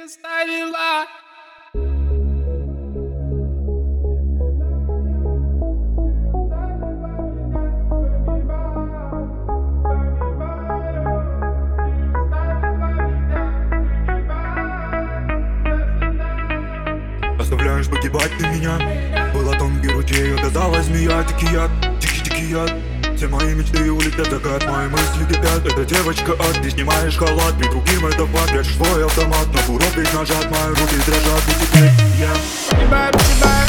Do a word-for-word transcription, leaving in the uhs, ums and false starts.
представила. Оставляешь погибать ты меня. Была тонкий ручей, оказалась змея. Дикий яд, дикий-дикий яд. Все мои мечты улетят в закат, мои мысли кипят. Эта девочка ад, ты снимаешь халат. При другим это факт, прячешь свой автомат. Но курок весь нажат, мои руки дрожат. И теперь я Погибаю, погибаю.